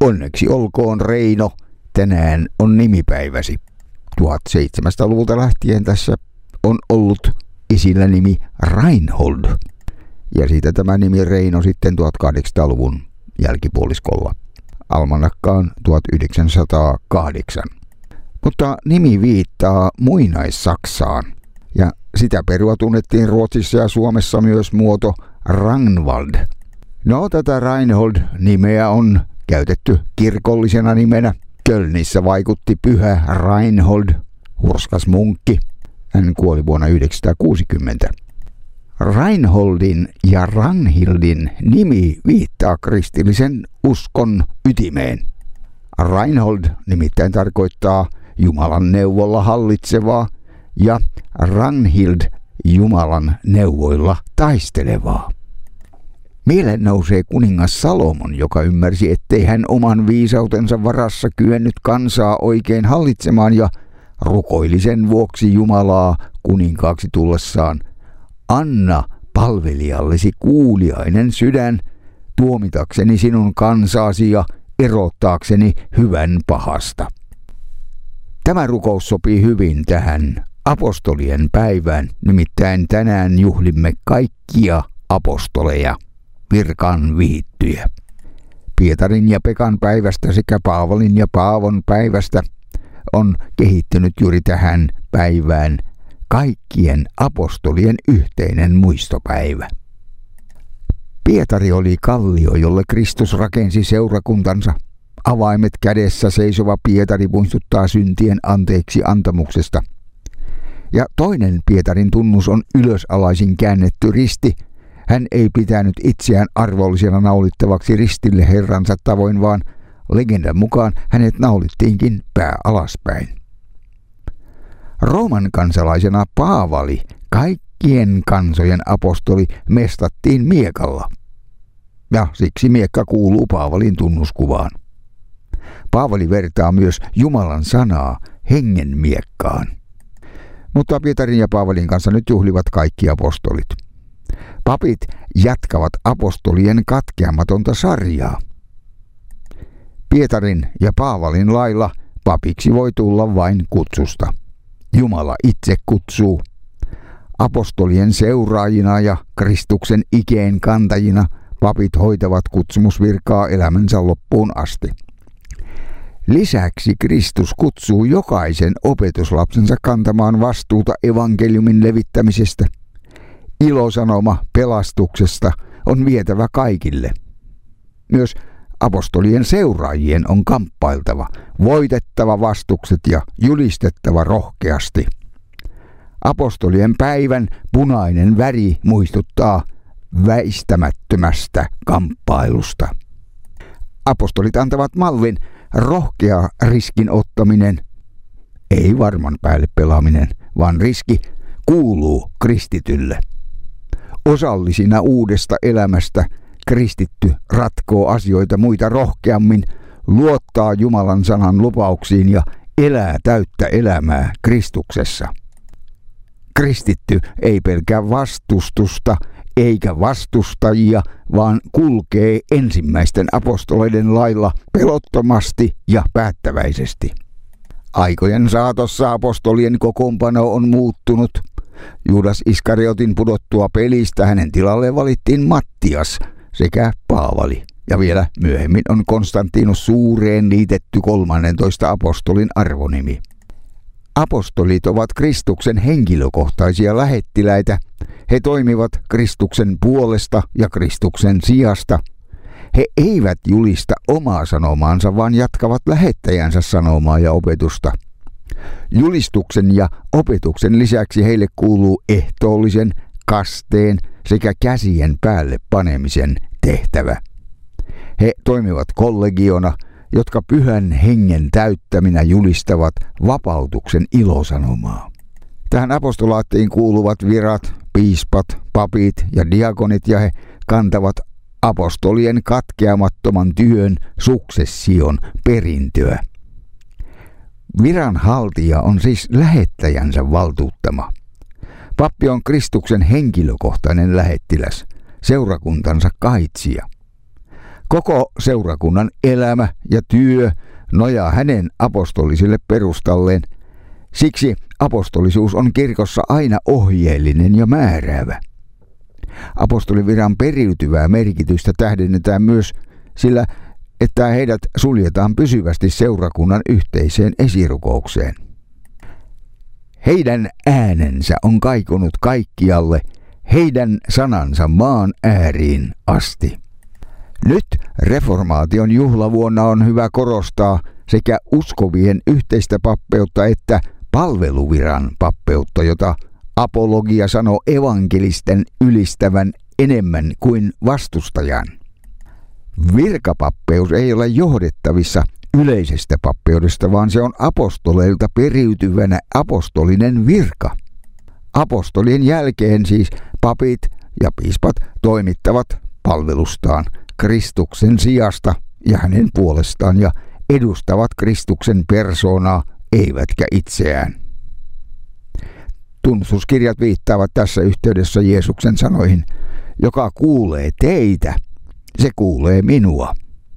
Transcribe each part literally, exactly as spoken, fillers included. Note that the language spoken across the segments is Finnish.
Onneksi olkoon Reino, tänään on nimipäiväsi. tuhatseitsemänsataaluvulta lähtien tässä on ollut esillä nimi Reinhold. Ja siitä tämä nimi Reino sitten tuhatkahdeksansataaluvun jälkipuoliskolla. Almanakkaan tuhatyhdeksänsataakahdeksan. Mutta nimi viittaa muinaissaksaan. Ja sitä perua tunnettiin Ruotsissa ja Suomessa myös muoto Ragnvald. No, tätä Reinhold-nimeä on käytetty kirkollisena nimenä. Kölnissä vaikutti pyhä Reinhold, hurskas munkki. Hän kuoli vuonna yhdeksänsataakuusikymmentä. Reinholdin ja Ragnhildin nimi viittaa kristillisen uskon ytimeen. Reinhold nimittäin tarkoittaa Jumalan neuvolla hallitsevaa ja Ragnhild Jumalan neuvoilla taistelevaa. Mieleen nousee kuningas Salomon, joka ymmärsi, ettei hän oman viisautensa varassa kyennyt kansaa oikein hallitsemaan ja rukoili sen vuoksi Jumalaa kuninkaaksi tullessaan: anna palvelijallesi kuuliainen sydän, tuomitakseni sinun kansaasi ja erottaakseni hyvän pahasta. Tämä rukous sopii hyvin tähän apostolien päivään, nimittäin tänään juhlimme kaikkia apostoleja, virkaan vihittyjä. Pietarin ja Pekan päivästä sekä Paavalin ja Paavon päivästä on kehittynyt juuri tähän päivään kaikkien apostolien yhteinen muistopäivä. Pietari oli kallio, jolle Kristus rakensi seurakuntansa. Avaimet kädessä seisova Pietari muistuttaa syntien anteeksi antamuksesta. Ja toinen Pietarin tunnus on ylösalaisin käännetty risti. Hän ei pitänyt itseään arvollisena naulittavaksi ristille Herransa tavoin, vaan legendan mukaan hänet naulittiinkin pää alaspäin. Rooman kansalaisena Paavali, kaikkien kansojen apostoli, mestattiin miekalla. Ja siksi miekka kuuluu Paavalin tunnuskuvaan. Paavali vertaa myös Jumalan sanaa hengen miekkaan. Mutta Pietarin ja Paavalin kanssa nyt juhlivat kaikki apostolit. Papit jatkavat apostolien katkeamatonta sarjaa. Pietarin ja Paavalin lailla papiksi voi tulla vain kutsusta. Jumala itse kutsuu. Apostolien seuraajina ja Kristuksen ikeen kantajina papit hoitavat kutsumusvirkaa elämänsä loppuun asti. Lisäksi Kristus kutsuu jokaisen opetuslapsensa kantamaan vastuuta evankeliumin levittämisestä. Ilosanoma pelastuksesta on vietävä kaikille. Myös apostolien seuraajien on kamppailtava, voitettava vastukset ja julistettava rohkeasti. Apostolien päivän punainen väri muistuttaa väistämättömästä kamppailusta. Apostolit antavat mallin: rohkea riskin ottaminen, ei varman päälle pelaaminen, vaan riski kuuluu kristitylle. Osallisina uudesta elämästä kristitty ratkoo asioita muita rohkeammin, luottaa Jumalan sanan lupauksiin ja elää täyttä elämää Kristuksessa. Kristitty ei pelkää vastustusta eikä vastustajia, vaan kulkee ensimmäisten apostoleiden lailla pelottomasti ja päättäväisesti. Aikojen saatossa apostolien kokoonpano on muuttunut. Juudas Iskariotin pudottua pelistä hänen tilalleen valittiin Mattias sekä Paavali. Ja vielä myöhemmin on Konstantinus Suureen liitetty kolmannentoista apostolin arvonimi. Apostolit ovat Kristuksen henkilökohtaisia lähettiläitä. He toimivat Kristuksen puolesta ja Kristuksen sijasta. He eivät julista omaa sanomaansa, vaan jatkavat lähettäjänsä sanomaa ja opetusta. Julistuksen ja opetuksen lisäksi heille kuuluu ehtoollisen, kasteen sekä käsien päälle panemisen tehtävä. He toimivat kollegiona, jotka pyhän hengen täyttäminä julistavat vapautuksen ilosanomaa. Tähän apostolaattiin kuuluvat virat, piispat, papit ja diakonit, ja he kantavat apostolien katkeamattoman työn suksession perintöä. Viranhaltija on siis lähettäjänsä valtuuttama. Pappi on Kristuksen henkilökohtainen lähettiläs, seurakuntansa kaitsija. Koko seurakunnan elämä ja työ nojaa hänen apostoliselle perustalleen. Siksi apostolisuus on kirkossa aina ohjeellinen ja määräävä. Apostoliviran periytyvää merkitystä tähdennetään myös sillä, että heidät suljetaan pysyvästi seurakunnan yhteiseen esirukoukseen. Heidän äänensä on kaikunut kaikkialle, heidän sanansa maan ääriin asti. Nyt reformaation juhlavuonna on hyvä korostaa sekä uskovien yhteistä pappeutta että palveluviran pappeutta, jota apologia sanoo evankelisten ylistävän enemmän kuin vastustajan. Virkapappeus ei ole johdettavissa yleisestä pappeudesta, vaan se on apostoleilta periytyvänä apostolinen virka. Apostolien jälkeen siis papit ja piispat toimittavat palvelustaan Kristuksen sijasta ja hänen puolestaan ja edustavat Kristuksen persoonaa, eivätkä itseään. Tunnustuskirjat viittaavat tässä yhteydessä Jeesuksen sanoihin: joka kuulee teitä, se kuulee minua.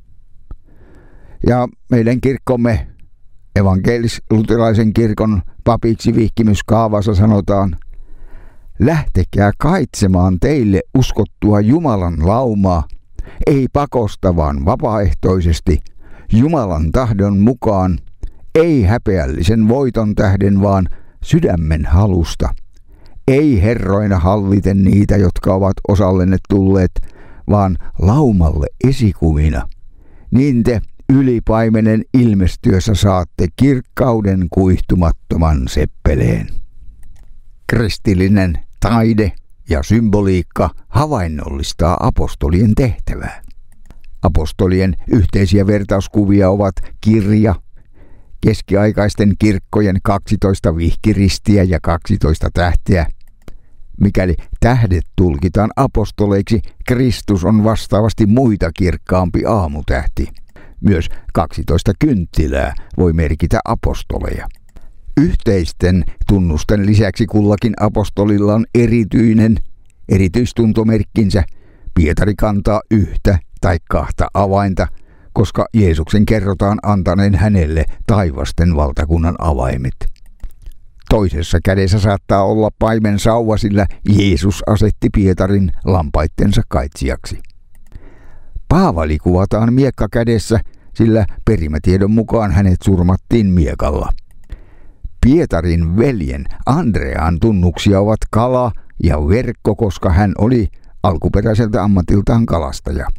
Ja meidän kirkkomme, evankelis-luterilaisen kirkon papiksi vihkimyskaavassa sanotaan: lähtekää kaitsemaan teille uskottua Jumalan laumaa, ei pakosta vaan vapaaehtoisesti, Jumalan tahdon mukaan, ei häpeällisen voiton tähden, vaan sydämen halusta. Ei herroina halliten niitä, jotka ovat osallenne tulleet, vaan laumalle esikuvina. Niin te ylipaimenen ilmestyössä saatte kirkkauden kuihtumattoman seppeleen. Kristillinen taide ja symboliikka havainnollistaa apostolien tehtävää. Apostolien yhteisiä vertauskuvia ovat kirja, keskiaikaisten kirkkojen kaksitoista vihkiristiä ja kaksitoista tähteä. Mikäli tähdet tulkitaan apostoleiksi, Kristus on vastaavasti muita kirkkaampi aamutähti. Myös kaksitoista kynttilää voi merkitä apostoleja. Yhteisten tunnusten lisäksi kullakin apostolilla on erityinen erityistuntomerkkinsä. Pietari kantaa yhtä tai kahta avainta, koska Jeesuksen kerrotaan antaneen hänelle taivasten valtakunnan avaimet. Toisessa kädessä saattaa olla paimen sauva, sillä Jeesus asetti Pietarin lampaittensa kaitsijaksi. Paavali kuvataan miekka kädessä, sillä perimätiedon mukaan hänet surmattiin miekalla. Pietarin veljen Andrean tunnuksia ovat kala ja verkko, koska hän oli alkuperäiseltä ammatiltaan kalastaja.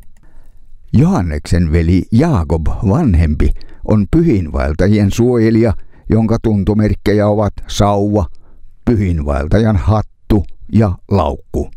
Johanneksen veli Jaakob vanhempi on pyhinvaeltajien suojelija, jonka tuntomerkkejä ovat sauva, pyhinvaeltajan hattu ja laukku.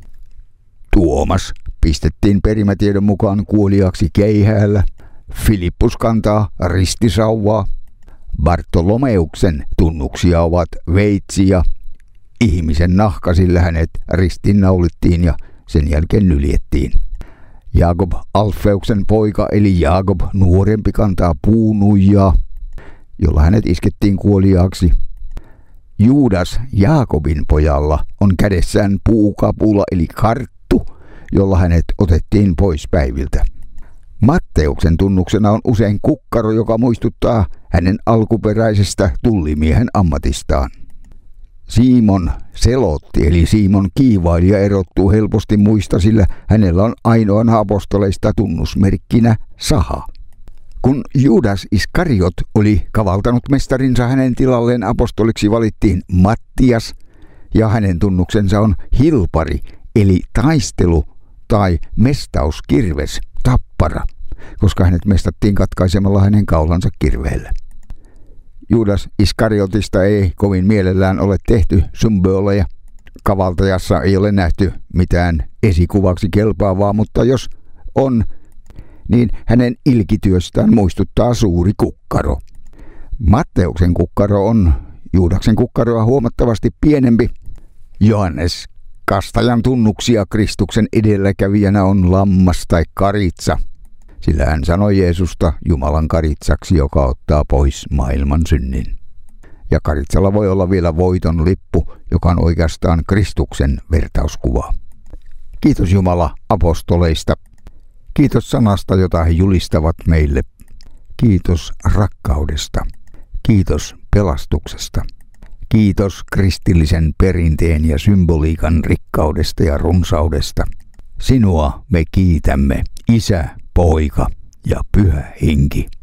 Tuomas pistettiin perimätiedon mukaan kuoliaaksi keihäällä. Filippus kantaa ristisauvaa. Bartolomeuksen tunnuksia ovat veitsi ja ihmisen nahka, sillä hänet ristinnaulittiin ja sen jälkeen nyljettiin. Jaakob Alfeuksen poika eli Jaakob nuorempi kantaa puunuijaa, jolla hänet iskettiin kuoliaaksi. Juudas Jaakobin pojalla on kädessään puukapula eli karttu, jolla hänet otettiin pois päiviltä. Matteuksen tunnuksena on usein kukkaro, joka muistuttaa hänen alkuperäisestä tullimiehen ammatistaan. Simon Selotti eli Simon kiivailija erottuu helposti muista, sillä hänellä on ainoana apostoleista tunnusmerkkinä saha. Kun Juudas Iskariot oli kavaltanut mestarinsa, hänen tilalleen apostoliksi valittiin Mattias, ja hänen tunnuksensa on hilpari eli taistelu tai mestauskirves, tappara, koska hänet mestattiin katkaisemalla hänen kaulansa kirveellä. Juudas Iskariotista ei kovin mielellään ole tehty symboleja. Kavaltajassa ei ole nähty mitään esikuvaksi kelpaavaa, mutta jos on, niin hänen ilkityöstään muistuttaa suuri kukkaro. Matteuksen kukkaro on Juudaksen kukkaroa huomattavasti pienempi. Johannes Kastajan tunnuksia Kristuksen edelläkävijänä on lammas tai karitsa, sillä hän sanoi Jeesusta Jumalan karitsaksi, joka ottaa pois maailman synnin. Ja karitsalla voi olla vielä voiton lippu, joka on oikeastaan Kristuksen vertauskuva. Kiitos Jumala apostoleista. Kiitos sanasta, jota he julistavat meille. Kiitos rakkaudesta. Kiitos pelastuksesta. Kiitos kristillisen perinteen ja symboliikan rikkaudesta ja runsaudesta. Sinua me kiitämme, Isä, Poika ja Pyhä Henki.